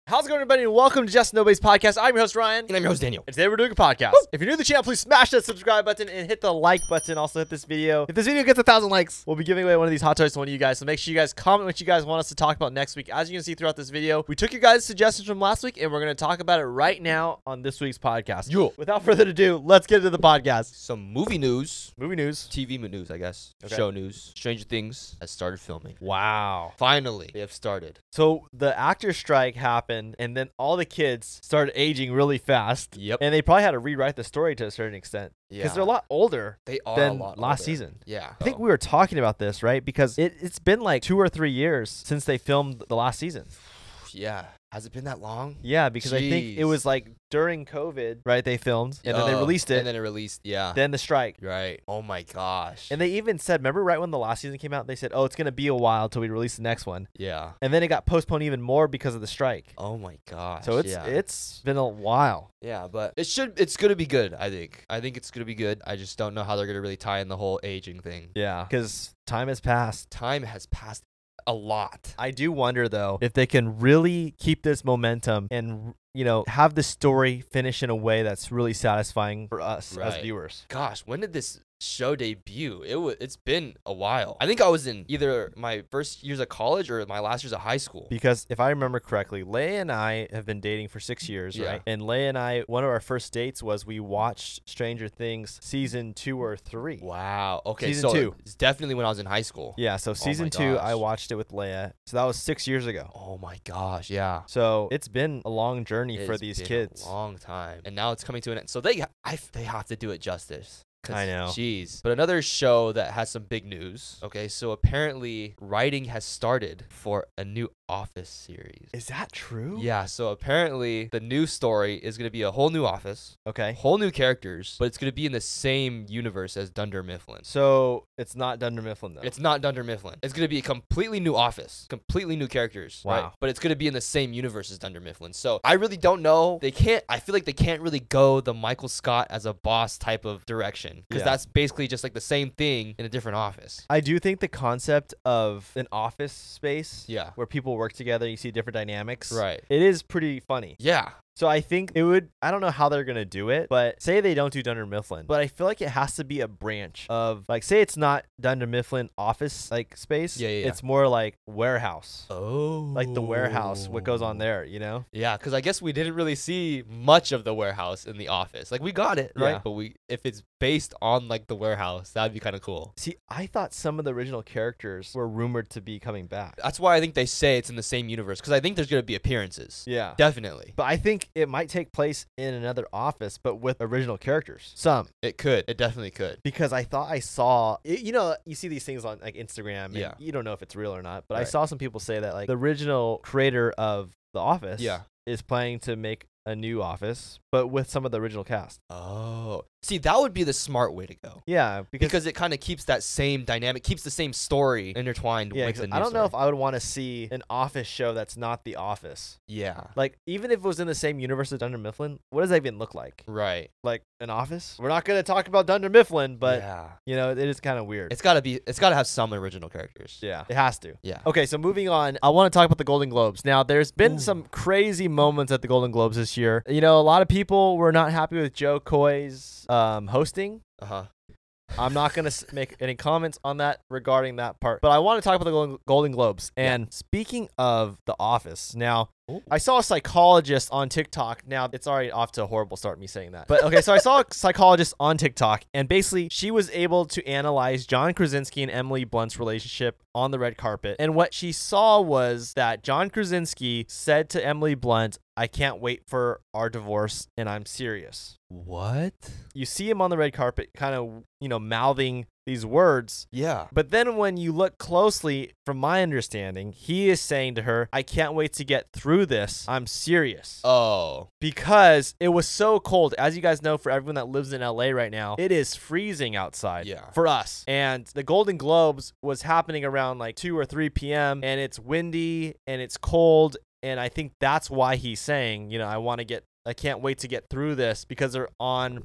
How's it going, everybody? And welcome to Just Nobody's Podcast. I'm your host, Ryan. And I'm your host, Daniel. And today we're doing a podcast. Woo! If you're new to the channel, please smash that subscribe button and hit the like button. Also hit this video. If this video gets 1,000 likes, we'll be giving away one of these hot toys to one of you guys. So make sure you guys comment what you guys want us to talk about next week. As you can see throughout this video, we took your guys' suggestions from last week, and we're going to talk about it right now on this week's podcast. Yo. Without further ado, let's get into the podcast. Some movie news. Movie news. TV news, I guess. Okay. Show news. Stranger Things has started filming. Wow. Finally, they have started. So the actor strike happened, and then all the kids started aging really fast. Yep. And they probably had to rewrite the story to a certain extent. Because they're a lot older They are than a lot last older. season. Yeah. I think we were talking about this, right? Because it's been like 2 or 3 years since they filmed the last season. Yeah. Has it been that long? Yeah, because I think it was like during COVID, right? They filmed, and then they released it. And then it released, yeah. Then the strike. Right. Oh my gosh. And they even said, remember right when the last season came out, they said, oh, it's going to be a while till we release the next one. Yeah. And then it got postponed even more because of the strike. Oh my gosh. So it's been a while. Yeah, but it's gonna be good, I think. I think it's gonna be good. I just don't know how they're gonna really tie in the whole aging thing. Yeah, because time has passed. Time has passed a lot. I do wonder, though, if they can really keep this momentum and, have the story finish in a way that's really satisfying for us as Right. viewers. Gosh, when did this show debut? It's been a while. I think I was in either my first years of college or my last years of high school. Because if I remember correctly, Leia and I have been dating for 6 years, Yeah. right? And Leia and I, one of our first dates was we watched Stranger Things season 2 or 3. Wow. Okay, Season so 2. it's definitely when I was in high school. Yeah, so season 2, I gosh. watched it with Leia. So that was 6 years ago. Oh my gosh, yeah. So it's been a long journey for It's these been kids. a long time, and now it's coming to an end. So they have to do it justice. 'Cause, I know. Jeez. But another show that has some big news. Okay, so apparently writing has started for a new Office series. Is that true? Yeah, so apparently the new story is going to be a whole new Office, Okay. whole new characters, but it's going to be in the same universe as Dunder Mifflin. So it's not Dunder Mifflin, though. It's not Dunder Mifflin. It's going to be a completely new Office, completely new characters. Wow. Right? But it's going to be in the same universe as Dunder Mifflin. So I really don't know. I feel like they can't really go the Michael Scott as a boss type of direction. Because Yeah. that's basically just like the same thing in a different office. I do think the concept of an office space Yeah. where people work together, you see different dynamics. Right. It is pretty funny. Yeah. So I think I don't know how they're going to do it, but say they don't do Dunder Mifflin, but I feel like it has to be a branch of, like, say it's not Dunder Mifflin office, like, space. Yeah. It's more like warehouse. Oh. Like the warehouse, what goes on there, you know? Yeah, because I guess we didn't really see much of the warehouse in the office. Like, we got it, right? Yeah. But if it's based on, like, the warehouse, that'd be kind of cool. See, I thought some of the original characters were rumored to be coming back. That's why I think they say it's in the same universe, because I think there's going to be appearances. Yeah. Definitely. But I think it might take place in another office, but with original characters. Some. It could. It definitely could. Because I thought I saw, you see these things on like Instagram, and Yeah. you don't know if it's real or not, but I Right. saw some people say that like the original creator of The Office Yeah. is planning to make a new office, but with some of the original cast. Oh. See, that would be the smart way to go. Yeah, Because it kind of keeps that same dynamic, keeps the same story intertwined yeah, with 'cause the new I don't know if story. I would want to see an office show that's not The Office. Yeah. Like, even if it was in the same universe as Dunder Mifflin, what does that even look like? Right. Like, an office? We're not going to talk about Dunder Mifflin, but, yeah. it is kind of weird. It's got to have some original characters. Yeah, it has to. Yeah. Okay, so moving on, I want to talk about the Golden Globes. Now, there's been Ooh. some crazy moments at the Golden Globes this year. A lot of people were not happy with Joe Coy's hosting. Uh-huh. I'm not going to make any comments on that regarding that part, but I want to talk about the Golden Globes. And speaking of The Office, now, Ooh. I saw a psychologist on TikTok. Now, it's already off to a horrible start, me saying that. But okay, so I saw a psychologist on TikTok, and basically she was able to analyze John Krasinski and Emily Blunt's relationship on the red carpet. And what she saw was that John Krasinski said to Emily Blunt, "I can't wait for our divorce, and I'm serious." What? You see him on the red carpet kind of, mouthing these words. Yeah. But then when you look closely, from my understanding, he is saying to her, "I can't wait to get through this. I'm serious." Oh. Because it was so cold. As you guys know, for everyone that lives in LA right now, it is freezing outside Yeah. for us. And the Golden Globes was happening around like 2 or 3 p.m. and it's windy and it's cold. And I think that's why he's saying, I can't wait to get through this, because they're on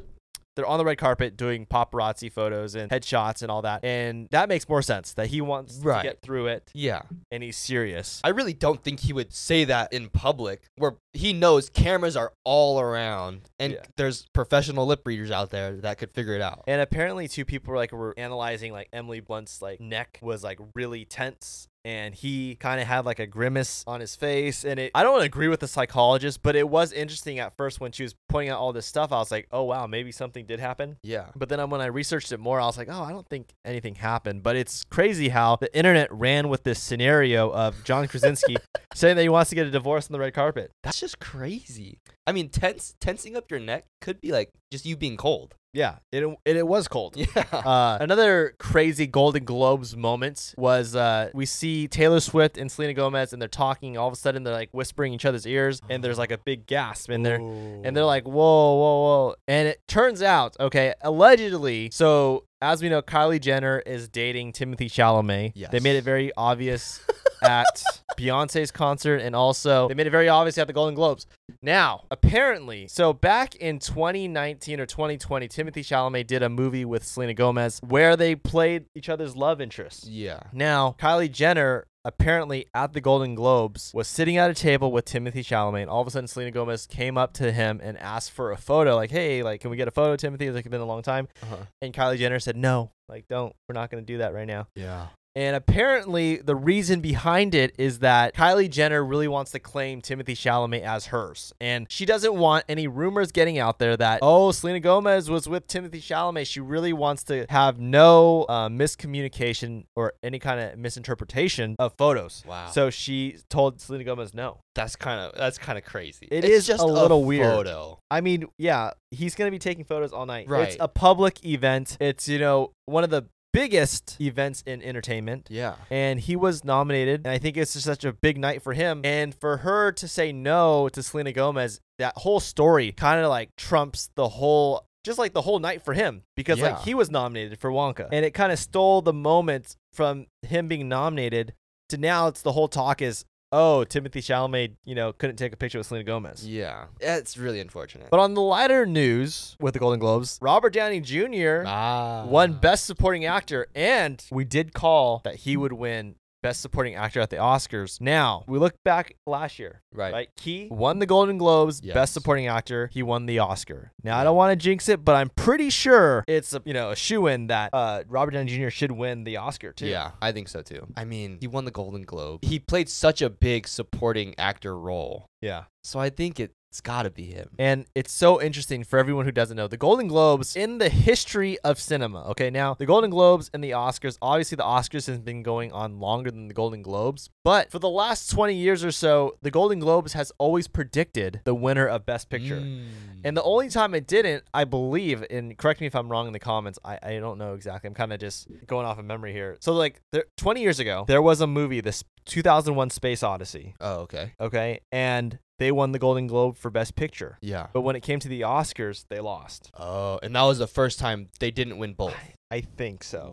they're on the red carpet doing paparazzi photos and headshots and all that. And that makes more sense that he wants to Right. get through it Yeah. and he's serious. I really don't think he would say that in public where he knows cameras are all around and Yeah. there's professional lip readers out there that could figure it out. And apparently, two people were analyzing like Emily Blunt's like neck was like really tense, and he kind of had like a grimace on his face. And I don't agree with the psychologist, but it was interesting at first when she was pointing out all this stuff. I was like, oh wow, maybe something did happen. Yeah. But then when I researched it more, I was like, oh, I don't think anything happened. But it's crazy how the internet ran with this scenario of John Krasinski saying that he wants to get a divorce on the red carpet. That's just crazy. I mean, tensing up your neck could be like just you being cold. Yeah, it was cold. Yeah. Another crazy Golden Globes moment was we see Taylor Swift and Selena Gomez, and they're talking. All of a sudden, they're like whispering each other's ears, and there's like a big gasp, and they're like, whoa, whoa, whoa. And it turns out, okay, allegedly, so as we know, Kylie Jenner is dating Timothée Chalamet. Yes. They made it very obvious at Beyonce's concert, and also they made it very obvious at the Golden Globes. Now, apparently, so back in 2019 or 2020, Timothée Chalamet did a movie with Selena Gomez where they played each other's love interests. Yeah. Now, Kylie Jenner apparently at the Golden Globes was sitting at a table with Timothée Chalamet, and all of a sudden Selena Gomez came up to him and asked for a photo, like, hey, like, can we get a photo, Timothy? It's like been a long time. And Kylie Jenner said, no, like, we're not going to do that right now. Yeah. And apparently the reason behind it is that Kylie Jenner really wants to claim Timothée Chalamet as hers. And she doesn't want any rumors getting out there that, oh, Selena Gomez was with Timothée Chalamet. She really wants to have no miscommunication or any kind of misinterpretation of photos. Wow. So she told Selena Gomez no. That's kind of crazy. It's It's just a little weird. Photo. I mean, yeah, he's going to be taking photos all night. Right. It's a public event. It's, one of the biggest events in entertainment. Yeah. And he was nominated, and I think it's just such a big night for him. And for her to say no to Selena Gomez, that whole story kind of like trumps the whole night for him, because like Yeah. he was nominated for Wonka, and it kind of stole the moment from him being nominated to now it's the whole talk is, oh, Timothée Chalamet, couldn't take a picture with Selena Gomez. Yeah. It's really unfortunate. But on the lighter news with the Golden Globes, Robert Downey Jr. won Best Supporting Actor, and we did call that he would win Best Supporting Actor at the Oscars. Now, we look back last year, Right. He won the Golden Globes, Yes. Best Supporting Actor. He won the Oscar. Now, I Yeah. don't want to jinx it, but I'm pretty sure it's a shoo-in that Robert Downey Jr. should win the Oscar too. Yeah, I think so too. I mean, he won the Golden Globe. He played such a big supporting actor role. Yeah. So I think it's got to be him. And it's so interesting for everyone who doesn't know. The Golden Globes in the history of cinema. Okay, now the Golden Globes and the Oscars, obviously the Oscars has been going on longer than the Golden Globes. But for the last 20 years or so, the Golden Globes has always predicted the winner of Best Picture. And the only time it didn't, I believe, and correct me if I'm wrong in the comments, I don't know exactly. I'm kind of just going off of memory here. So like 20 years ago, there was a movie, this 2001 Space Odyssey. Oh, okay. Okay, and they won the Golden Globe for Best Picture. Yeah. But when it came to the Oscars, they lost. Oh, and that was the first time they didn't win both. I think so.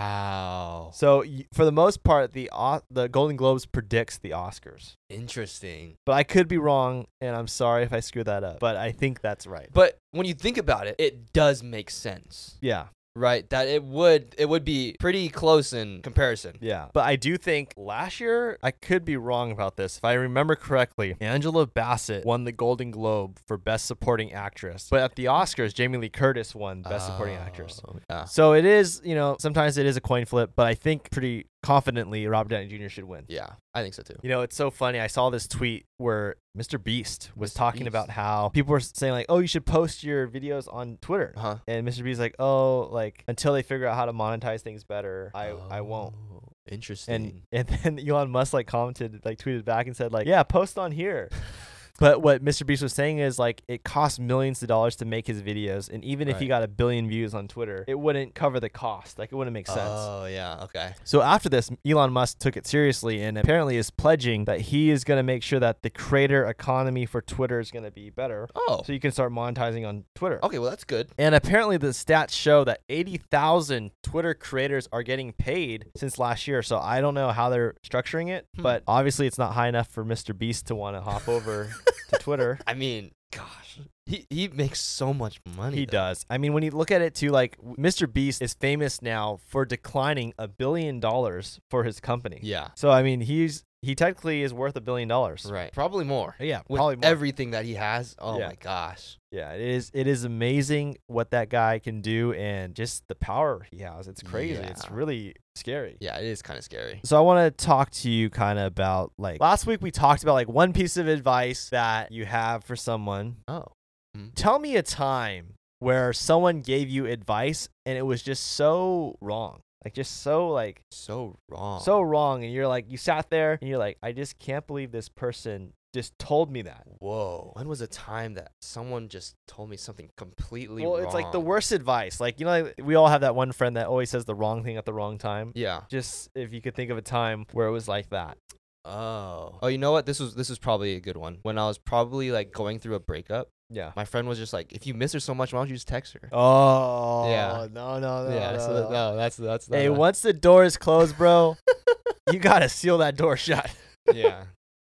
Wow. So for the most part, the Golden Globes predicts the Oscars. Interesting. But I could be wrong, and I'm sorry if I screw that up. But I think that's right. But when you think about it, it does make sense. Yeah. Right, that it would be pretty close in comparison. Yeah. But I do think last year, I could be wrong about this. If I remember correctly, Angela Bassett won the Golden Globe for Best Supporting Actress. But at the Oscars, Jamie Lee Curtis won Best Supporting Actress. Yeah. So it is, sometimes it is a coin flip, but I think pretty confidently Robert Downey Jr. should win. Yeah, I think so too. It's so funny. I saw this tweet where Mr. Beast was Mr. talking Beast. about how people were saying like, oh, you should post your videos on Twitter. Uh-huh. And Mr. Beast's like, oh, like until they figure out how to monetize things better, I won't. Oh, interesting. And then Elon Musk like commented, like tweeted back and said like, yeah, post on here. But what Mr. Beast was saying is like it costs millions of dollars to make his videos, and even if he Right. got 1 billion views on Twitter, it wouldn't cover the cost. Like it wouldn't make sense. Oh, yeah, okay. So after this, Elon Musk took it seriously and apparently is pledging that he is going to make sure that the creator economy for Twitter is going to be better. Oh, So you can start monetizing on Twitter. okay, well, that's good. And apparently the stats show that 80,000 Twitter creators are getting paid since last year. So I don't know how they're structuring it, but obviously it's not high enough for Mr. Beast to want to hop over to Twitter. I mean, gosh. He makes so much money. He does. I mean, when you look at it too, like Mr. Beast is famous now for declining $1 billion for his company. Yeah. So I mean, he technically is worth $1 billion. Right. Probably more. Yeah, With probably more. everything that he has. Oh Yeah. my gosh. Yeah, it is amazing what that guy can do and just the power he has. It's crazy. It's Yeah. really scary. Yeah, it is kind of scary. So I want to talk to you kind of about like last week we talked about like one piece of advice that you have for someone. Oh. Tell me a time where someone gave you advice and it was just so wrong. Like just so like So wrong. so wrong and you're like you sat there and you're like I just can't believe this person just told me that. Whoa. When was a time that someone just told me something completely Well, wrong? it's like the worst advice. Like, you know, like, we all have that one friend that always says the wrong thing at the wrong time. Yeah. Just if you could think of a time where it was like that. Oh. Oh, you know what? This was probably a good one. When I was probably like going through a breakup, Yeah. my friend was just like, if you miss her so much, why don't you just text her? Oh. Yeah. No. Yeah. So no, that's Hey, not once the door is closed, bro, you gotta seal that door shut. yeah.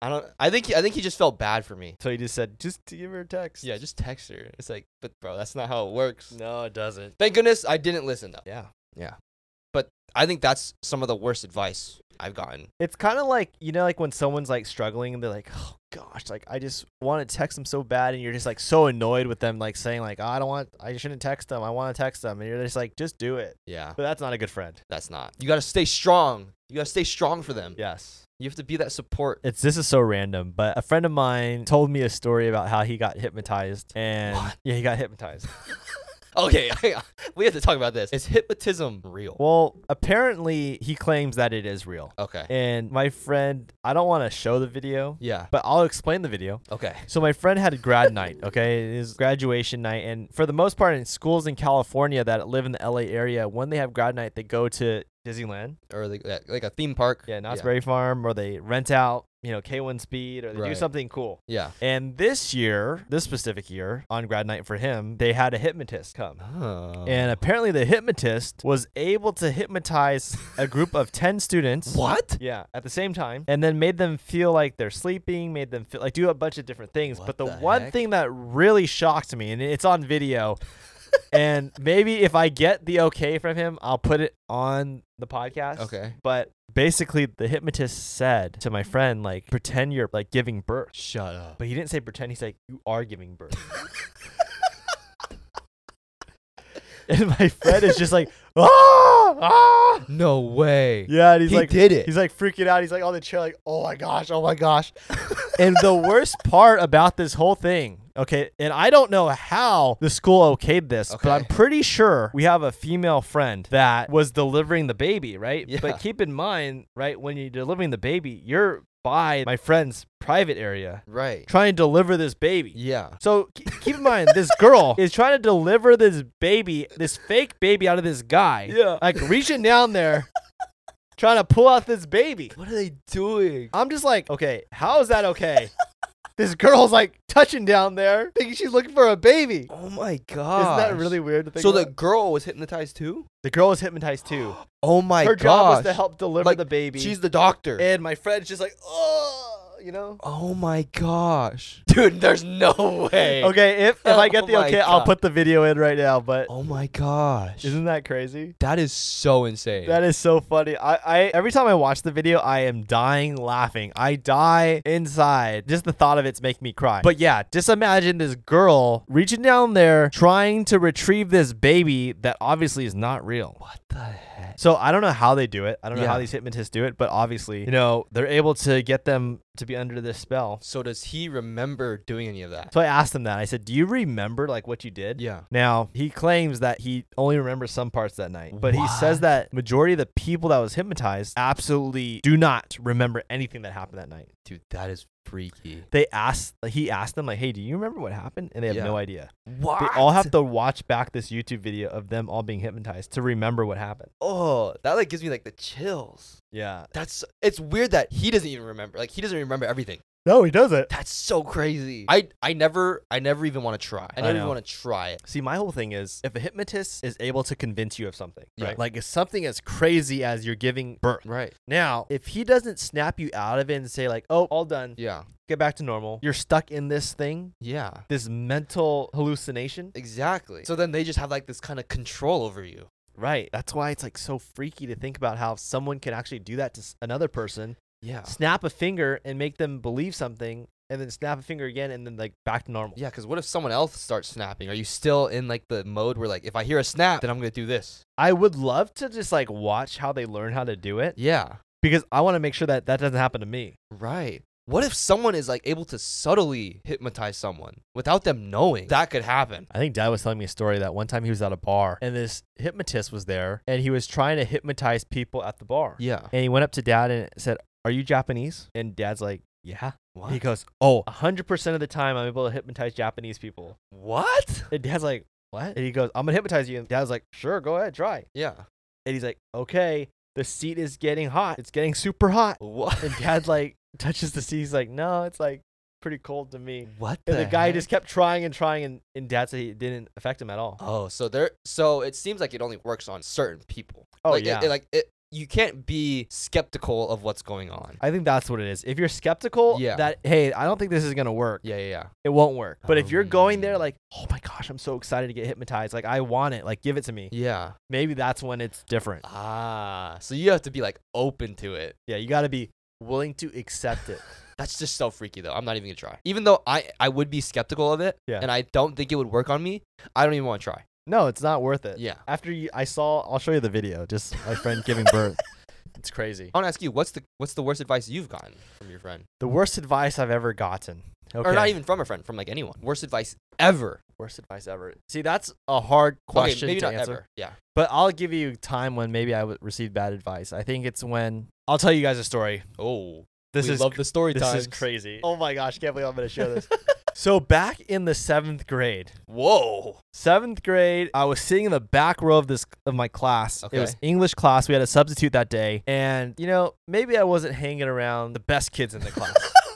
I think he just felt bad for me. So he just said, just to give her a text. Yeah, just text her. It's like, but bro, that's not how it works. No, it doesn't. Thank goodness I didn't listen though. Yeah. Yeah. But I think that's some of the worst advice I've gotten. It's kind of like, you know, like when someone's like struggling and they're like, oh gosh, like I just want to text them so bad. And you're just like so annoyed with them, like saying like, oh, I shouldn't text them. I want to text them. And you're just like, just do it. Yeah. But that's not a good friend. That's not. You got to stay strong. You got to stay strong for them. Yes. You have to be that support. This is so random, but a friend of mine told me a story about how he got hypnotized. And What? yeah, he got hypnotized. Okay, we have to talk about this. Is hypnotism real? Well, apparently he claims that it is real. Okay. And my friend, I don't want to show the video, Yeah. but I'll explain the video. Okay. So my friend had a grad night, okay? It is graduation night. And for the most part, in schools in California that live in the LA area, when they have grad night, they go to Disneyland. Or like a theme park. Yeah, Knott's Berry Farm, or they rent out, you know, K1 Speed, or they do Right. something cool. Yeah. And this specific year, on grad night for him, they had a hypnotist come. Oh. And apparently the hypnotist was able to hypnotize a group of 10 students. What? Yeah, at the same time, and then made them feel like they're sleeping, made them feel like do a bunch of different things. What But the the one heck? thing that really shocked me, and it's on video, and maybe if I get the okay from him, I'll put it on the podcast. Okay. But basically, the hypnotist said to my friend, like, pretend you're like giving birth. Shut up. But he didn't say pretend. He's like, you are giving birth. And my friend is just like, ah. No way. Yeah, and he's He like, did it. He's like freaking out. He's like on the chair, like, oh my gosh. And the worst part about this whole thing, okay, and I don't know how the school okayed this, Okay. but I'm pretty sure we have a female friend that was delivering the baby, right? Yeah. But keep in mind, right, when you're delivering the baby, you're by my friend's private area Right. trying to deliver this baby. Yeah. So keep in mind, this girl is trying to deliver this baby, this fake baby out of this guy. Yeah. Like reaching down there, trying to pull out this baby. What are they doing? I'm just like, okay, how is that okay? This girl's like touching down there, thinking she's looking for a baby. Oh my god. Isn't that really weird to think So the about? girl was hypnotized too? The girl was hypnotized too. Oh my Her gosh. job was to help deliver Like, the baby. She's the doctor. And my friend's just like, oh, you know? Oh my gosh. Dude, there's no way. Okay, if I get Oh the my okay, I'll God. put the video in right now, but Oh my gosh. isn't that crazy? That is so insane. That is so funny. I every time I watch the video, I am dying laughing. I die inside. Just the thought of it's making me cry. But yeah, just imagine this girl reaching down there trying to retrieve this baby that obviously is not real. What the heck? So I don't know how they do it. I don't know Yeah. how these hypnotists do it, but obviously, you know, they're able to get them to be under this spell. So does he remember doing any of that? So I asked him that. I said, "Do you remember like what you did?" Yeah. Now, he claims that he only remembers some parts that night, but he says What? that majority of the people that was hypnotized absolutely do not remember anything that happened that night. Dude, that is freaky. He asked them like, "Hey, do you remember what happened?" And they have Yeah. no idea. What? They all have to watch back this YouTube video of them all being hypnotized to remember what happened. Oh, that like gives me like the chills. Yeah. It's weird that he doesn't even remember. Like he doesn't remember everything. No, he doesn't. That's so crazy. I never even want to try. I never even want to try it. See, my whole thing is if a hypnotist is able to convince you of something, Yeah. right? Like if something as crazy as you're giving birth. Right. Now, if he doesn't snap you out of it and say like, oh, all done, Yeah. get back to normal, you're stuck in this thing, Yeah. this mental hallucination. Exactly. So then they just have like this kind of control over you. Right. That's why it's like so freaky to think about how someone can actually do that to another person, Yeah. snap a finger and make them believe something, and then snap a finger again and then like back to normal. Yeah, because what if someone else starts snapping? Are you still in like the mode where like if I hear a snap, then I'm gonna do this? I would love to just like watch how they learn how to do it Yeah. because I want to make sure that that doesn't happen to me. Right. What if someone is like able to subtly hypnotize someone without them knowing? That could happen. I think Dad was telling me a story that one time he was at a bar and this hypnotist was there and he was trying to hypnotize people at the bar. Yeah. And he went up to Dad and said, "Are you Japanese?" And Dad's like, "Yeah." What? He goes, "Oh, 100% of the time I'm able to hypnotize Japanese people." What? And Dad's like, "What?" And he goes, "I'm going to hypnotize you." And Dad's like, "Sure, go ahead, try." Yeah. And he's like, "Okay, the seat is getting hot. It's getting super hot." What? And Dad like touches the seat. He's like, "No, it's like pretty cold to me." What? And the guy heck? just kept trying and trying, and Dad said it didn't affect him at all. Oh, so it seems like it only works on certain people. Oh, like, yeah. You can't be skeptical of what's going on. I think that's what it is. If you're skeptical, Yeah. that, hey, I don't think this is going to work. Yeah. It won't work. But if you're going there Oh. like, oh my gosh, I'm so excited to get hypnotized. Like, I want it. Like, give it to me. Yeah. Maybe that's when it's different. Ah, so you have to be like open to it. Yeah, you got to be willing to accept it. That's just so freaky though. I'm not even gonna try. Even though I would be skeptical of it, Yeah. and I don't think it would work on me, I don't even want to try. No, it's not worth it. Yeah. After I'll show you the video. Just my friend giving birth. It's crazy. I want to ask you, what's the worst advice you've gotten from your friend, The worst advice I've ever gotten. Okay. or not even from a friend, from like anyone? Worst advice ever. Worst advice ever. See, that's a hard question okay, maybe to not answer. ever. Yeah. But I'll give you time when maybe I received bad advice. I think it's when I'll tell you guys a story. Oh, This we is love the story this times. is crazy. Oh my gosh, can't believe I'm going to share this. So back in the 7th grade, Whoa. 7th grade, I was sitting in the back row of my class. Okay. It was English class. We had a substitute that day, and maybe I wasn't hanging around the best kids in the class.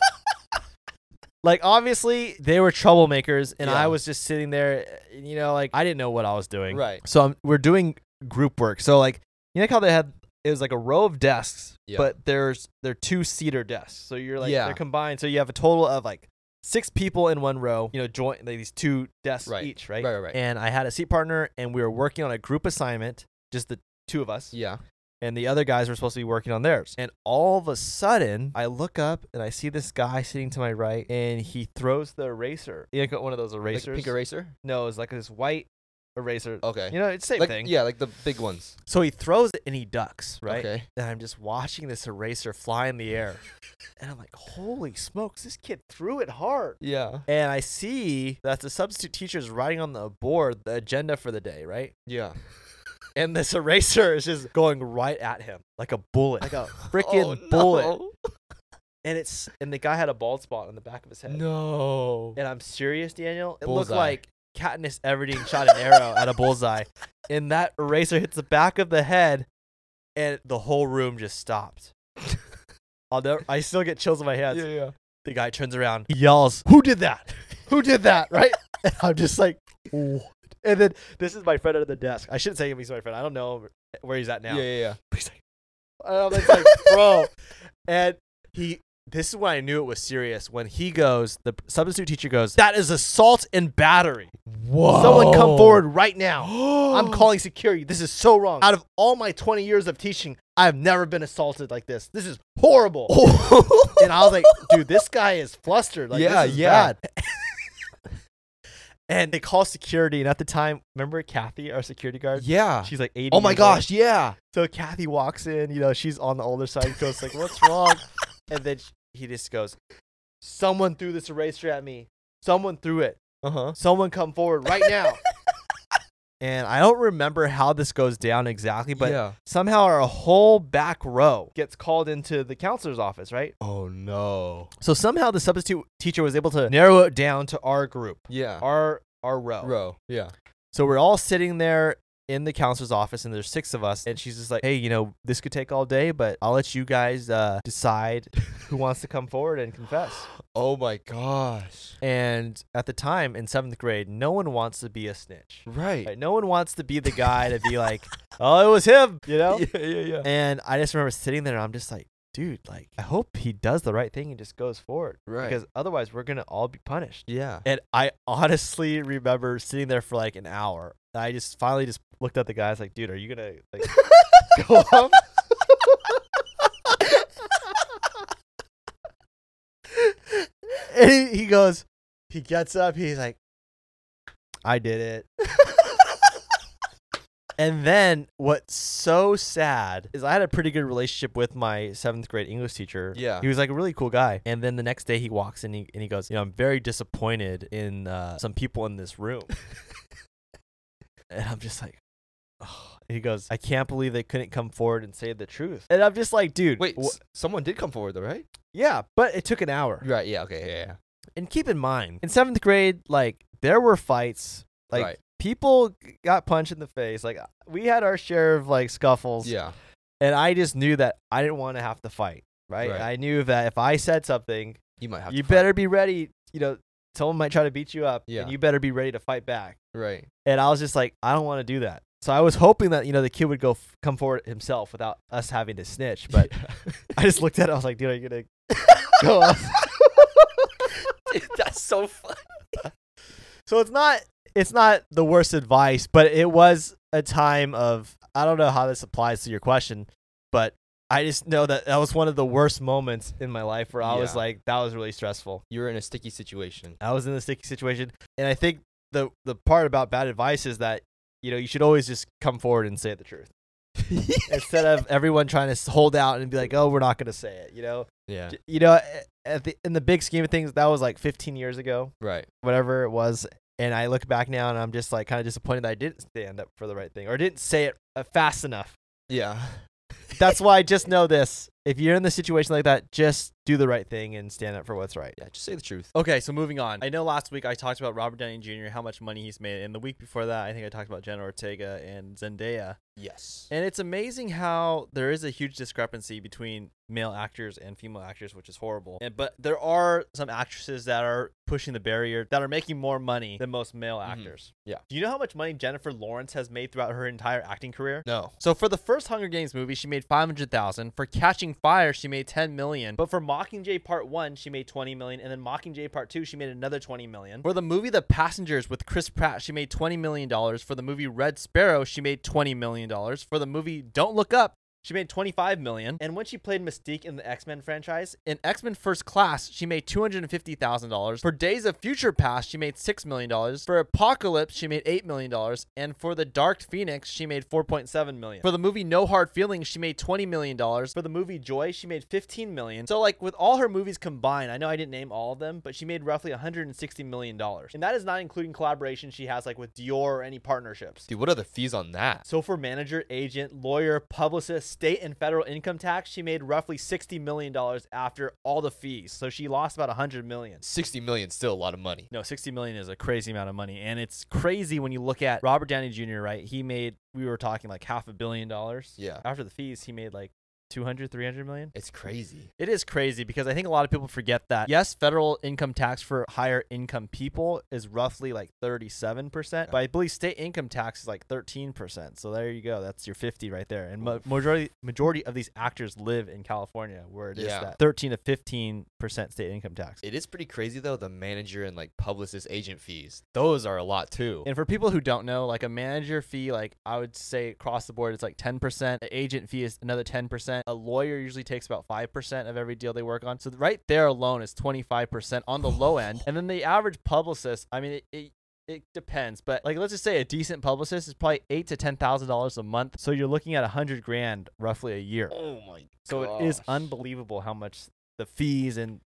Like, obviously, they were troublemakers, and Yeah. I was just sitting there, like, I didn't know what I was doing. Right. So we're doing group work. So, like, how it was like a row of desks, Yeah. but they're 2-seater desks. So you're like, Yeah. they're combined. So you have a total of like 6 people in one row, joint like these 2 desks Right. each, right? Right. And I had a seat partner, and we were working on a group assignment, just the 2 of us. Yeah. And the other guys were supposed to be working on theirs. And all of a sudden, I look up and I see this guy sitting to my right, and he throws the eraser. You know, one of those Like erasers. pink eraser. No, it's like this white eraser. Okay. It's the same like, thing. Yeah, like the big ones. So he throws it and he ducks, right? Okay. And I'm just watching this eraser fly in the air. And I'm like, holy smokes, this kid threw it hard. Yeah. And I see that the substitute teacher is writing on the board the agenda for the day, right? Yeah. And this eraser is just going right at him like a bullet, like a freaking Oh, bullet. no. And the guy had a bald spot on the back of his head. No. And I'm serious, Daniel. It Bullseye. looked like Katniss Everdeen shot an arrow at a bullseye. And that eraser hits the back of the head, and the whole room just stopped. I still get chills in my hands. Yeah. The guy turns around, he yells, "Who did that? Who did that?" Right? And I'm just like, what? And then this is my friend under the desk. I shouldn't say he's my friend. I don't know where he's at now. Yeah. But he's like, it's like, bro. And this is when I knew it was serious. When the substitute teacher goes, "That is assault and battery. Whoa. Someone come forward right now. I'm calling security. This is so wrong. Out of all my 20 years of teaching, I have never been assaulted like this. This is horrible." And I was like, dude, this guy is flustered. Like, Yeah, this is yeah. bad. And they call security. And at the time, remember Kathy, our security guard? Yeah. She's like 80 Oh my years gosh. Yeah. old. So Kathy walks in, she's on the older side, goes like, "What's wrong?" And then he just goes, "Someone threw this eraser at me. Someone threw it. Someone come forward right now." And I don't remember how this goes down exactly, but yeah. somehow our whole back row gets called into the counselor's office, right? Oh no. So somehow the substitute teacher was able to narrow it down to our group, Yeah. our row. Row. Yeah. So we're all sitting there in the counselor's office, and there's 6 of us, and she's just like, hey, you know, this could take all day, but I'll let you guys decide who wants to come forward and confess. Oh my gosh. And at the time in 7th grade, no one wants to be a snitch. Right. No one wants to be the guy to be like, oh, it was him, you know? Yeah. And I just remember sitting there and I'm just like, dude, like, I hope he does the right thing and just goes forward. Right. Because otherwise we're going to all be punished. Yeah. And I honestly remember sitting there for like an hour. I just finally just looked at the guys like, dude, are you going to like go up? And he goes, he gets up, he's like, I did it. And then what's so sad is I had a pretty good relationship with my 7th grade English teacher. Yeah. He was like a really cool guy. And then the next day he walks in and he goes, you know, I'm very disappointed in some people in this room. And I'm just like, oh. And he goes, I can't believe they couldn't come forward and say the truth. And I'm just like, dude. Wait, someone did come forward though, right? Yeah, but it took an hour. Right. Yeah. Okay. Yeah. And keep in mind, in 7th grade, like, there were fights. Like, Right. people got punched in the face. Like, we had our share of, like, scuffles. Yeah. And I just knew that I didn't want to have to fight, right? Right. I knew that if I said something, You might have. you to better be ready. You know, someone might try to beat you up. Yeah. And you better be ready to fight back. Fight. Right. And I was just like, I don't want to do that. So I was hoping that, you know, the kid would come forward himself without us having to snitch. But I just looked at it. I was like, dude, are you going to go up? Dude, that's so funny. So it's not the worst advice, but it was a time of, I don't know how this applies to your question, but I just know that was one of the worst moments in my life where I was Yeah. like, that was really stressful. You were in a sticky situation. I was in a sticky situation. And I think the part about bad advice is that, you know, you should always just come forward and say the truth. Instead of everyone trying to hold out and be like, oh, we're not going to say it, you know? Yeah. You know, in the big scheme of things, that was like 15 years ago, Right. whatever it was. And I look back now and I'm just like kind of disappointed that I didn't stand up for the right thing or didn't say it fast enough. Yeah. That's why I just know this. If you're in the situation like that, just do the right thing and stand up for what's right. Yeah. Just say the truth. Okay, so moving on. I know last week I talked about Robert Downey Jr., how much money he's made. And the week before that, I think I talked about Jenna Ortega and Zendaya. Yes. And it's amazing how there is a huge discrepancy between male actors and female actors, which is horrible. But there are some actresses that are pushing the barrier, that are making more money than most male actors. Yeah. Do you know how much money Jennifer Lawrence has made throughout her entire acting career? No. So for the first Hunger Games movie, she made $500,000. For Catching Fire, she made $10 million. But for Mockingjay Part 1, she made $20 million. And then Mockingjay Part 2, she made another $20 million. For the movie The Passengers with Chris Pratt, she made $20 million. For the movie Red Sparrow, she made $20 million. For the movie Don't Look Up, she made $25 million. And when she played Mystique in the X-Men franchise, in X-Men First Class, she made $250,000. For Days of Future Past, she made $6 million. For Apocalypse, she made $8 million. And for The Dark Phoenix, she made $4.7 million. For the movie No Hard Feelings, she made $20 million. For the movie Joy, she made $15 million. So like with all her movies combined, I know I didn't name all of them, but she made roughly $160 million. And that is not including collaborations she has like with Dior or any partnerships. Dude, what are the fees on that? So for manager, agent, lawyer, publicist, state and federal income tax, she made roughly $60 million after all the fees. So she lost about $100 million. 60 million, still a lot of money. No, $60 million is a crazy amount of money. And it's crazy when you look at Robert Downey Jr., right? He made, we were talking like $500 million. Yeah. After the fees, he made like 300 million. It's crazy. It is crazy because I think a lot of people forget that, yes, federal income tax for higher income people is roughly like 37%, but I believe state income tax is like 13%. So there you go. That's your 50 right there. And majority of these actors live in California, where it is that 13 to 15% state income tax. It is pretty crazy though, the manager and like publicist agent fees. Those are a lot too. And for people who don't know, like a manager fee, like I would say across the board, it's like 10%. An agent fee is another 10%. A lawyer usually takes about 5% of every deal they work on. So right there alone is 25% on the low end. And then the average publicist, I mean, it depends, but like let's just say a decent publicist is probably $8,000 to $10,000 a month. So you're looking at $100,000 roughly a year. Oh my god. So it is unbelievable how much the fees and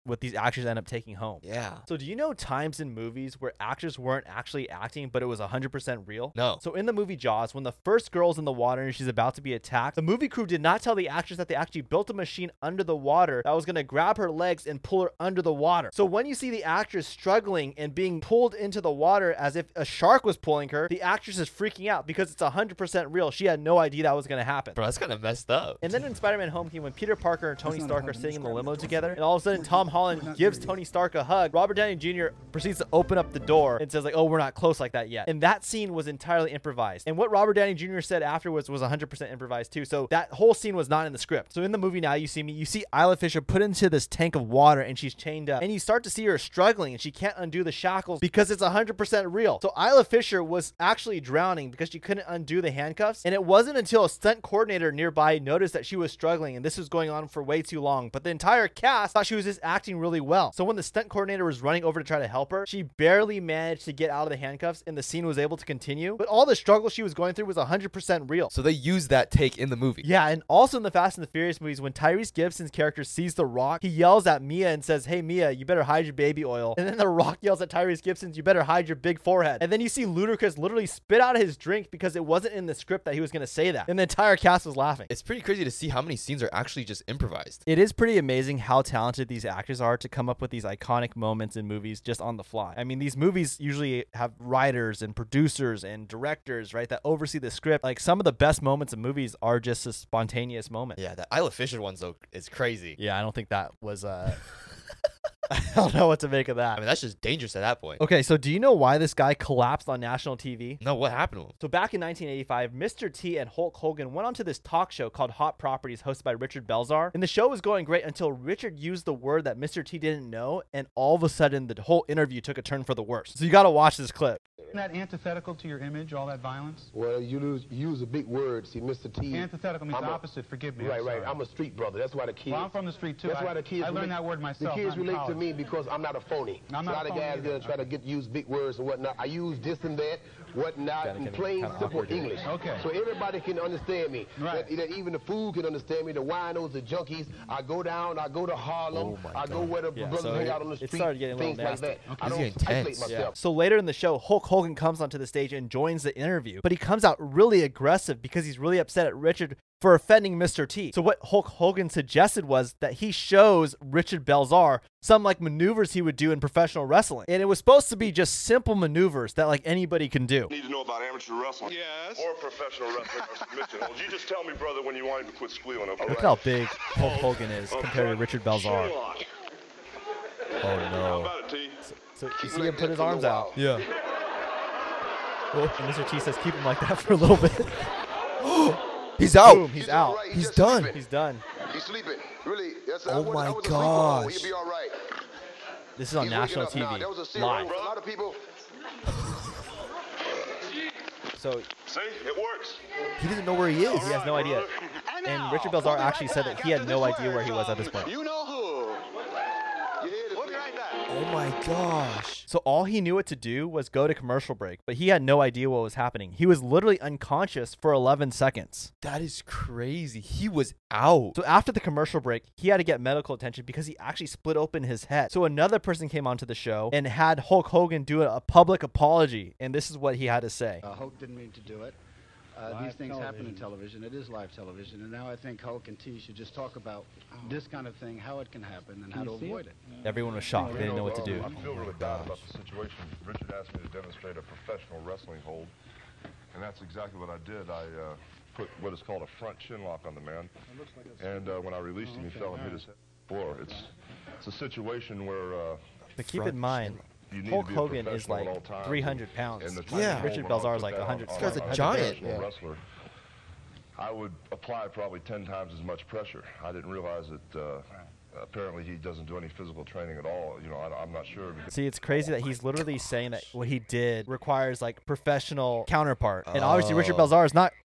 what these actors end up taking home. Yeah. So do you know times in movies where actors weren't actually acting, but it was 100% real? No. So in the movie Jaws, when the first girl's in the water and she's about to be attacked, the movie crew did not tell the actress that they actually built a machine under the water that was going to grab her legs and pull her under the water. So when you see the actress struggling and being pulled into the water as if a shark was pulling her, the actress is freaking out because it's 100% real. She had no idea that was going to happen. Bro, that's kind of messed up. And then in Spider-Man Homecoming, when Peter Parker and Tony Stark are sitting in the limo together, and all of a sudden Tom Holland gives Tony Stark a hug, Robert Downey Jr. proceeds to open up the door and says like, oh, we're not close like that yet. And that scene was entirely improvised. And what Robert Downey Jr. said afterwards was 100% improvised too. So that whole scene was not in the script. So in the movie Now You See Me, you see Isla Fisher put into this tank of water and she's chained up. And you start to see her struggling and she can't undo the shackles because it's 100% real. So Isla Fisher was actually drowning because she couldn't undo the handcuffs. And it wasn't until a stunt coordinator nearby noticed that she was struggling and this was going on for way too long. But the entire cast thought she was just acting really well. So when the stunt coordinator was running over to try to help her, she barely managed to get out of the handcuffs and the scene was able to continue. But all the struggle she was going through was 100% real. So they used that take in the movie. Yeah, and also in the Fast and the Furious movies, when Tyrese Gibson's character sees The Rock, he yells at Mia and says, hey, Mia, you better hide your baby oil. And then The Rock yells at Tyrese Gibson, you better hide your big forehead. And then you see Ludacris literally spit out his drink because it wasn't in the script that he was going to say that. And the entire cast was laughing. It's pretty crazy to see how many scenes are actually just improvised. It is pretty amazing how talented these actors are to come up with these iconic moments in movies just on the fly. I mean, these movies usually have writers and producers and directors, right, that oversee the script. Like some of the best moments in movies are just a spontaneous moment. Yeah, that Isla Fisher one though is crazy. Yeah, I don't think that was I don't know what to make of that. I mean, that's just dangerous at that point. Okay, so do you know why this guy collapsed on national TV? No, what happened to him? So back in 1985, Mr. T and Hulk Hogan went onto this talk show called Hot Properties hosted by Richard Belzar. And the show was going great until Richard used the word that Mr. T didn't know. And all of a sudden, the whole interview took a turn for the worse. So you got to watch this clip. Isn't that antithetical to your image, all that violence? Well, you use a big word. See, Mr. T. Antithetical means opposite. Forgive me. Right, I'm right. sorry. I'm a street brother. That's why the kids. Well, I'm from the street too. That's why the kids. I learned that word myself. The kids not in relate to college. me because I'm not a phony. I'm not a lot a of phony guys either. gonna try to use big words and whatnot. I use this and that, whatnot, in plain, simple English. Okay. So everybody can understand me. Right. That even the fool can understand me. The winos, the junkies. I go down. I go to Harlem. I go where the brothers so hang out on the it street. started getting a little things like nasty. that. Okay. I This don't is getting isolate intense. myself. So later in the show, Hulk Hogan comes onto the stage and joins the interview, but he comes out really aggressive because he's really upset at Richard for offending Mr. T. So what Hulk Hogan suggested was that he shows Richard Belzar some like maneuvers he would do in professional wrestling. And it was supposed to be just simple maneuvers that like anybody can do. Need to know about amateur wrestling. Yes. Or professional wrestling or submission holds. You just tell me, brother, when you want him to quit squealing. Okay? Look at how big Hulk Hogan is compared to Richard Belzar. Sherlock. Oh How no. about it, T? So you see him put his arms out. Yeah. And Mr. T says keep him like that for a little bit. He's out. Boom, he's out. all right. He's just done. sleeping. He's done. He's sleeping. Really. That's, Oh my that was a sleep call. gosh. He'll be all right. This is on He's national waking up now. TV. That was a serious Live. A lot of people. So See? It works. He doesn't know where he is. he has no idea. And Richard Belzar actually said that he had no idea where he was at this point. You know who? We'll be right back. Oh my gosh. So all he knew what to do was go to commercial break, but he had no idea what was happening. He was literally unconscious for 11 seconds. That is crazy. He was out. So after the commercial break, he had to get medical attention because he actually split open his head. So another person came onto the show and had Hulk Hogan do a public apology, and this is what he had to say. Hulk didn't mean to do it. These things happen in television. It is live television. And now I think Hulk and T should just talk about this kind of thing, how it can happen, and how to avoid it. Everyone was shocked. They didn't know what to do. I feel really bad about the situation. Richard asked me to demonstrate a professional wrestling hold, and that's exactly what I did. I put what is called a front chin lock on the man, and when I released him, he fell and hit his head. Boy, it's a situation where But keep in mind, you need Hulk to be a Hogan is professional like at all times. 300 pounds. And the time Yeah. to Richard hold Belzar on is to like that 100. on This guy's a 100 giant. pounds. professional wrestler, I would apply probably 10 times as much pressure. I didn't realize that apparently he doesn't do any physical training at all. You know, I'm not sure. Because See, it's crazy that he's literally saying that what he did requires like professional counterpart. And obviously Richard Belzar is not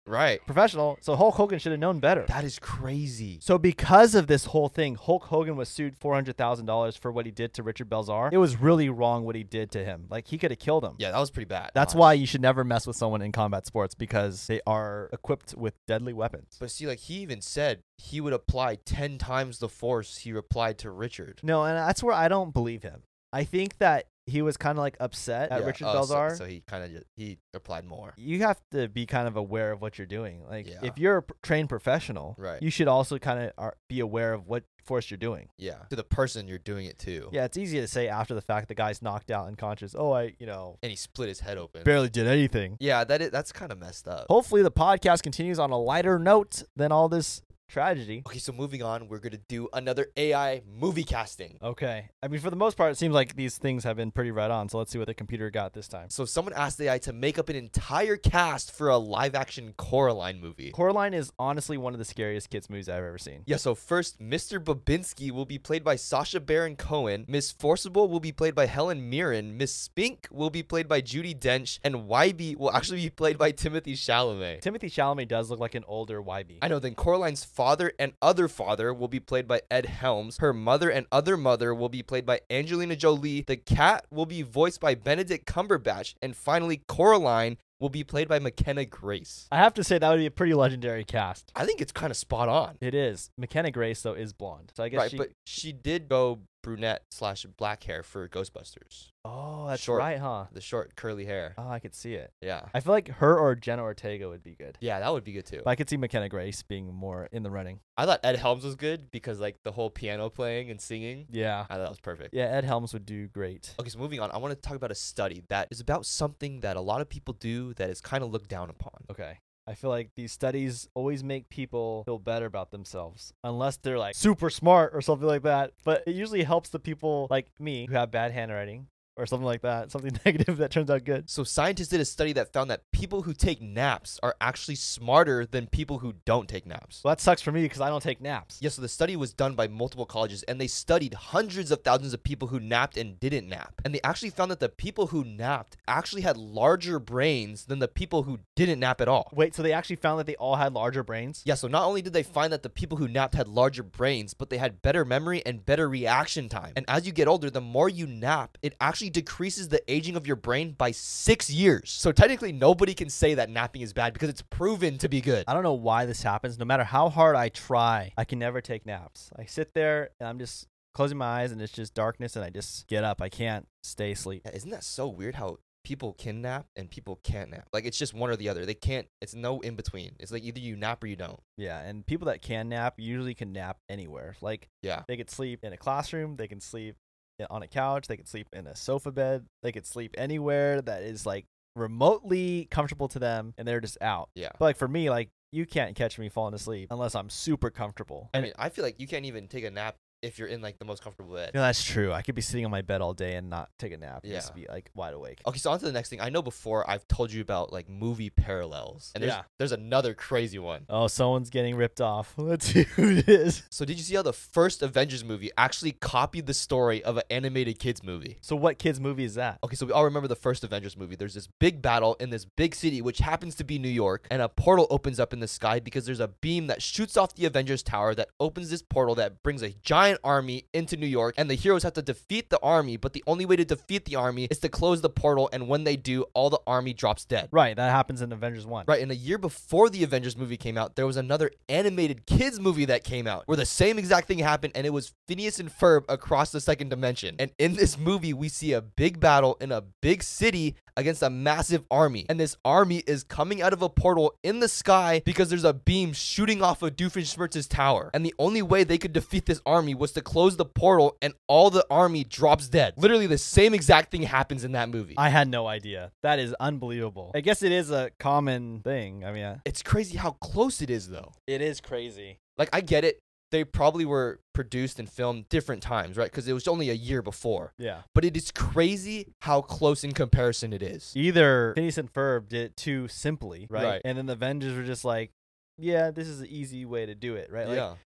Right. professional. So Hulk Hogan should have known better. That is crazy. So because of this whole thing, Hulk Hogan was sued $400,000 for what he did to Richard Belzar. It was really wrong what he did to him. Like, he could have killed him. Yeah, that was pretty bad. That's why you should never mess with someone in combat sports, because they are equipped with deadly weapons. But see, like, he even said he would apply 10 times the force he applied to Richard. No, and that's where I don't believe him. I think that he was kind of like upset at Yeah, Richard oh, Belzar. So he kind of he applied more. You have to be kind of aware of what you're doing. Like, Yeah. if you're a trained professional, Right. you should also kind of be aware of what force you're doing. Yeah. To the person you're doing it to. Yeah, it's easy to say after the fact the guy's knocked out unconscious. Oh, I And he split his head open. barely did anything. Yeah, that's kind of messed up. Hopefully the podcast continues on a lighter note than all this tragedy. Okay, so moving on, we're going to do another AI movie casting. Okay. I mean, for the most part, it seems like these things have been pretty right on. So let's see what the computer got this time. So someone asked AI to make up an entire cast for a live-action Coraline movie. Coraline is honestly one of the scariest kids movies I've ever seen. Yeah, so first, Mr. Babinski will be played by Sacha Baron Cohen, Miss Forcible will be played by Helen Mirren, Miss Spink will be played by Judi Dench, and YB will actually be played by Timothy Chalamet. Timothy Chalamet does look like an older YB. I know, then Coraline's father and other father will be played by Ed Helms. Her mother and other mother will be played by Angelina Jolie. The cat will be voiced by Benedict Cumberbatch. And finally, Coraline will be played by McKenna Grace. I have to say that would be a pretty legendary cast. I think it's kind of spot on. It is. McKenna Grace, though, is blonde. So I guess Right, but she did go brunette/black hair for Ghostbusters. Oh, that's Short. right, huh? The short curly hair. Oh, I could see it. Yeah. I feel like her or Jenna Ortega would be good. Yeah, that would be good too. But I could see McKenna Grace being more in the running. I thought Ed Helms was good because like the whole piano playing and singing. Yeah. I thought that was perfect. Yeah, Ed Helms would do great. Okay, so moving on, I want to talk about a study that is about something that a lot of people do that is kind of looked down upon. Okay. I feel like these studies always make people feel better about themselves, unless they're like super smart or something like that. But it usually helps the people like me who have bad handwriting or something like that, something negative that turns out good. So scientists did a study that found that people who take naps are actually smarter than people who don't take naps. Well, that sucks for me because I don't take naps. Yeah, so the study was done by multiple colleges and they studied hundreds of thousands of people who napped and didn't nap. And they actually found that the people who napped actually had larger brains than the people who didn't nap at all. Wait, so they actually found that they all had larger brains? Yeah, so not only did they find that the people who napped had larger brains, but they had better memory and better reaction time. And as you get older, the more you nap, it actually decreases the aging of your brain by 6 years. So technically, nobody can say that napping is bad because it's proven to be good. I don't know why this happens. No matter how hard I try, I can never take naps. I sit there and I'm just closing my eyes and it's just darkness and I just get up. I can't stay asleep. Yeah, isn't that so weird how people can nap and people can't nap? Like, it's just one or the other. They can't, it's no in between. It's like either you nap or you don't. Yeah, and people that can nap usually can nap anywhere. Like, Yeah. they could sleep in a classroom, they can sleep on a couch, they could sleep in a sofa bed, they could sleep anywhere that is like remotely comfortable to them and they're just out. Yeah. But like for me, like you can't catch me falling asleep unless I'm super comfortable. I mean, I feel like you can't even take a nap if you're in like the most comfortable bed. Yeah, that's true. I could be sitting on my bed all day and not take a nap. Yeah. Just be like wide awake. Okay, so on to the next thing. I know before I've told you about like movie parallels. And there's another crazy one. Oh, someone's getting ripped off. Let's see who it is. So did you see how the first Avengers movie actually copied the story of an animated kids movie? So what kids movie is that? Okay, so we all remember the first Avengers movie. There's this big battle in this big city, which happens to be New York, and a portal opens up in the sky because there's a beam that shoots off the Avengers Tower that opens this portal that brings a giant army into New York, and the heroes have to defeat the army, but the only way to defeat the army is to close the portal, and when they do, all the army drops dead. Right, that happens in Avengers 1. Right, and a year before the Avengers movie came out, there was another animated kids movie that came out where the same exact thing happened, and it was Phineas and Ferb across the second dimension. And in this movie, we see a big battle in a big city against a massive army. And this army is coming out of a portal in the sky because there's a beam shooting off of Doofenshmirtz's tower. And the only way they could defeat this army was to close the portal and all the army drops dead. Literally the same exact thing happens in that movie. I had no idea. That is unbelievable. I guess it is a common thing. I mean, It's crazy how close it is though. it is crazy. Like, I get it. They probably were produced and filmed different times, right? Because it was only a year before. Yeah. But it is crazy how close in comparison it is. Either Phineas and Ferb did it too simply, right? Right. And then the Avengers were just like, yeah, this is an easy way to do it, right? Like, Yeah.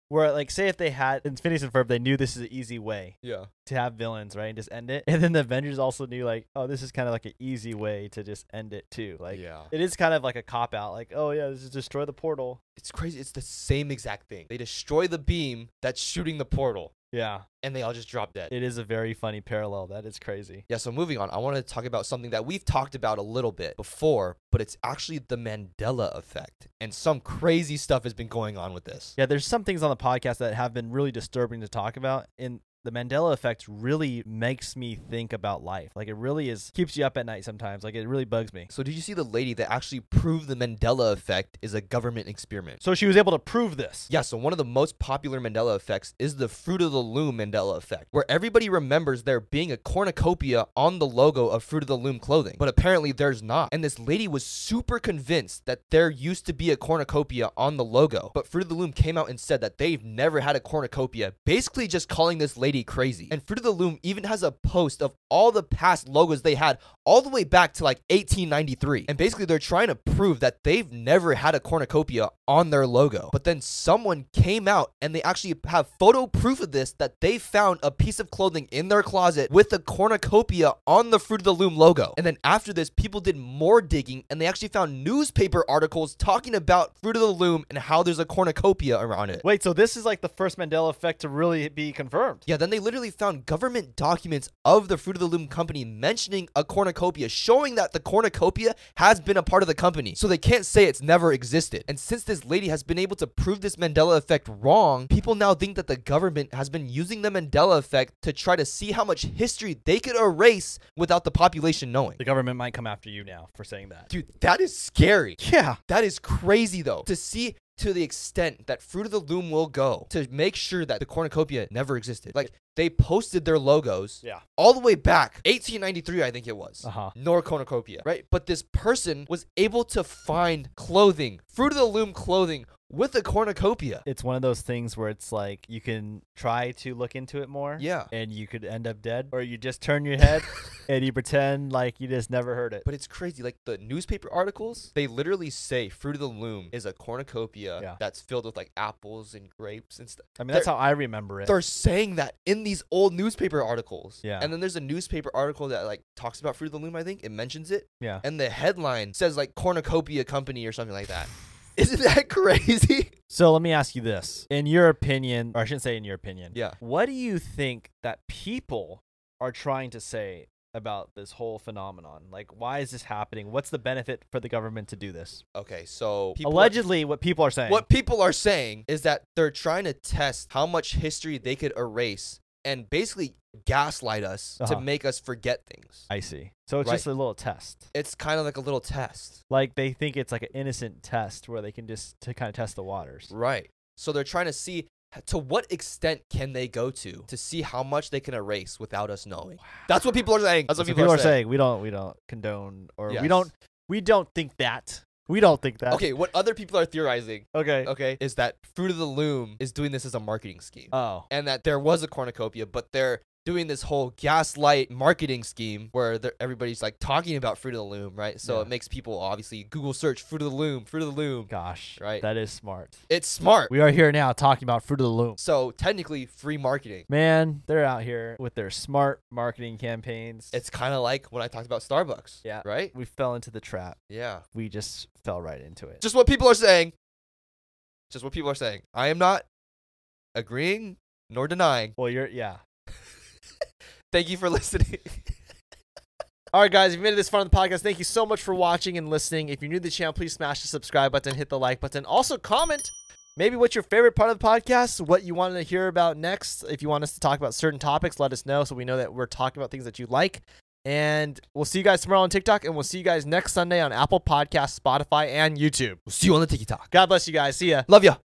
Where like say if they had in Phineas and Ferb, they knew this is an easy way Yeah. to have villains, right? And just end it. And then the Avengers also knew like, oh, this is kind of like an easy way to just end it too. Like Yeah. it is kind of like a cop out. Like, oh yeah, this is destroy the portal. It's crazy. It's the same exact thing. They destroy the beam that's shooting the portal, Yeah. and they all just drop dead. It is a very funny parallel. That is crazy. Yeah, so moving on, I want to talk about something that we've talked about a little bit before, but it's actually the Mandela effect. And some crazy stuff has been going on with this. Yeah, there's some things on the podcast that have been really disturbing to talk about. And the Mandela effect really makes me think about life. Like it really keeps you up at night sometimes. Like it really bugs me. So did you see the lady that actually proved the Mandela effect is a government experiment? So she was able to prove this. Yeah, so one of the most popular Mandela effects is the Fruit of the Loom Mandela effect, where everybody remembers there being a cornucopia on the logo of Fruit of the Loom clothing, but apparently there's not. And this lady was super convinced that there used to be a cornucopia on the logo, but Fruit of the Loom came out and said that they've never had a cornucopia, basically just calling this lady crazy. And Fruit of the Loom even has a post of all the past logos they had all the way back to like 1893. And basically they're trying to prove that they've never had a cornucopia on their logo. But then someone came out and they actually have photo proof of this, that they found a piece of clothing in their closet with a cornucopia on the Fruit of the Loom logo. And then after this, people did more digging and they actually found newspaper articles talking about Fruit of the Loom and how there's a cornucopia around it. Wait, so this is like the first Mandela effect to really be confirmed. Yeah, then they literally found government documents of the Fruit of the Loom company mentioning a cornucopia, showing that the cornucopia has been a part of the company. So they can't say it's never existed. And since this lady has been able to prove this Mandela effect wrong, people now think that the government has been using the Mandela effect to try to see how much history they could erase without the population knowing. The government might come after you now for saying that. Dude, that is scary. Yeah. That is crazy though. To see to the extent that Fruit of the Loom will go to make sure that the cornucopia never existed. Like they posted their logos Yeah. all the way back 1893, I think it was. Uh-huh. Nor cornucopia, right? But this person was able to find clothing, Fruit of the Loom clothing with a cornucopia. It's one of those things where it's like you can try to look into it more. Yeah. And you could end up dead. Or you just turn your head and you pretend like you just never heard it. But it's crazy. Like the newspaper articles, they literally say Fruit of the Loom is a cornucopia that's filled with like apples and grapes and stuff. I mean, that's how I remember it. They're saying that in these old newspaper articles. Yeah. And then there's a newspaper article that like talks about Fruit of the Loom, I think. It mentions it. Yeah. And the headline says like cornucopia company or something like that. Isn't that crazy? So let me ask you this. In your opinion, or I shouldn't say in your opinion. Yeah. What do you think that people are trying to say about this whole phenomenon? Like, why is this happening? What's the benefit for the government to do this? Okay, so Allegedly, what people are saying. What people are saying is that they're trying to test how much history they could erase and basically gaslight us to make us forget things. I see. So it's just a little test. It's kind of like a little test. Like they think it's like an innocent test where they can just to kind of test the waters. Right. So they're trying to see to what extent can they go to see how much they can erase without us knowing. Wow. That's what people are saying. That's what people are saying. We don't condone or we don't think that. We don't think that. Okay, what other people are theorizing, okay, is that Fruit of the Loom is doing this as a marketing scheme. Oh. And that there was a cornucopia, but they're doing this whole gaslight marketing scheme where everybody's like talking about Fruit of the Loom, right? So it makes people obviously Google search Fruit of the Loom, Fruit of the Loom. Gosh, right? That is smart. It's smart. We are here now talking about Fruit of the Loom. So technically free marketing. Man, they're out here with their smart marketing campaigns. It's kind of like when I talked about Starbucks. Yeah. Right? We fell into the trap. Yeah. We just fell right into it. Just what people are saying. Just what people are saying. I am not agreeing nor denying. Well, yeah. Thank you for listening. All right, guys, if you made it this far on the podcast, thank you so much for watching and listening. If you're new to the channel, please smash the subscribe button, hit the like button. Also, comment maybe what's your favorite part of the podcast, what you want to hear about next. If you want us to talk about certain topics, let us know so we know that we're talking about things that you like. And we'll see you guys tomorrow on TikTok, and we'll see you guys next Sunday on Apple Podcasts, Spotify, and YouTube. We'll see you on the TikTok. God bless you guys. See ya. Love ya.